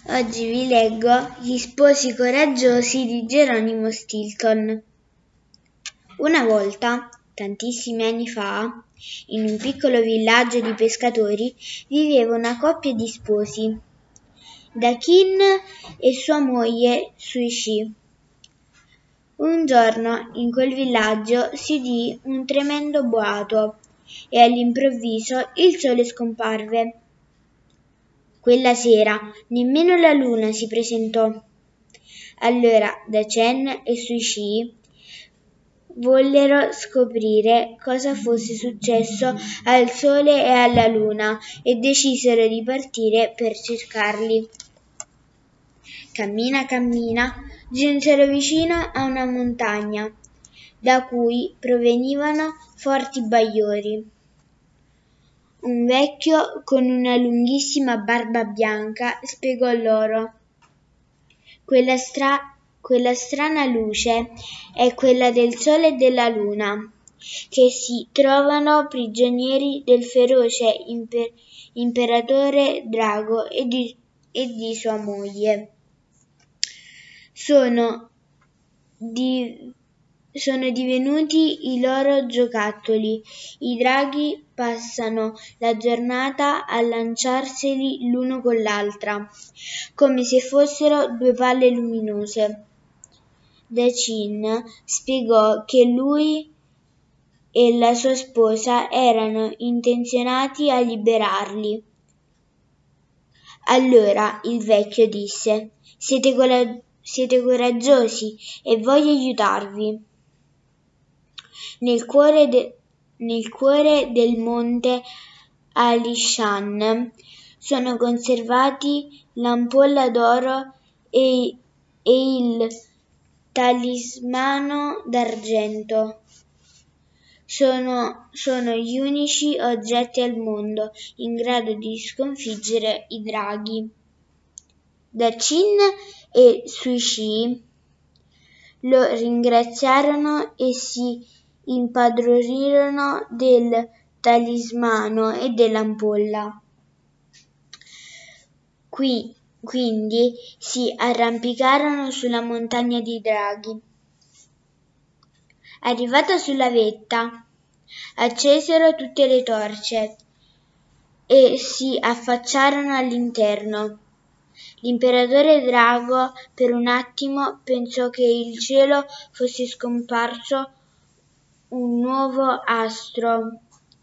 Oggi vi leggo Gli sposi coraggiosi di Geronimo Stilton. Una volta, tantissimi anni fa, in un piccolo villaggio di pescatori viveva una coppia di sposi, Dakin e sua moglie Suishi. Un giorno in quel villaggio si udì un tremendo boato e all'improvviso il sole scomparve. Quella sera nemmeno la luna si presentò. Allora Dacen e Suishi vollero scoprire cosa fosse successo al sole e alla luna e decisero di partire per cercarli. Cammina cammina, giunsero vicino a una montagna da cui provenivano forti bagliori. Un vecchio con una lunghissima barba bianca spiegò loro: quella strana luce è quella del sole e della luna, che si trovano prigionieri del feroce imperatore Drago e di sua moglie. Sono divenuti i loro giocattoli. I draghi passano la giornata a lanciarseli l'uno con l'altra, come se fossero due palle luminose. Dacin spiegò che lui e la sua sposa erano intenzionati a liberarli. Allora il vecchio disse: siete coraggiosi e voglio aiutarvi. Nel cuore del monte Alishan sono conservati l'ampolla d'oro e il talismano d'argento. Sono gli unici oggetti al mondo in grado di sconfiggere i draghi. Dacin e Suishi lo ringraziarono e si impadronirono del talismano e dell'ampolla. Quindi si arrampicarono sulla montagna dei draghi. Arrivata sulla vetta, accesero tutte le torce e si affacciarono all'interno. L'imperatore Drago per un attimo pensò che il cielo fosse scomparso un nuovo astro.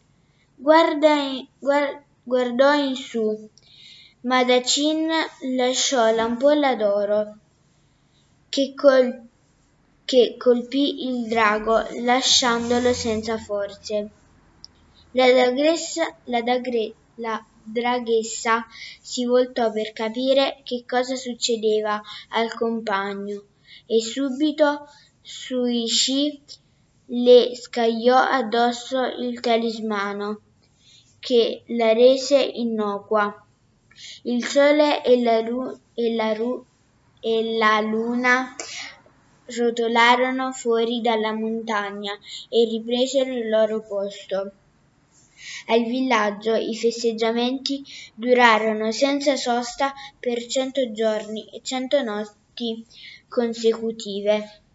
Guardò in su, ma Dacin lasciò l'ampolla d'oro che colpì il drago lasciandolo senza forze. La draghessa si voltò per capire che cosa succedeva al compagno e subito Suishi le scagliò addosso il talismano che la rese innocua. Il sole e la luna rotolarono fuori dalla montagna e ripresero il loro posto. Al villaggio i festeggiamenti durarono senza sosta per 100 giorni e 100 notti consecutive.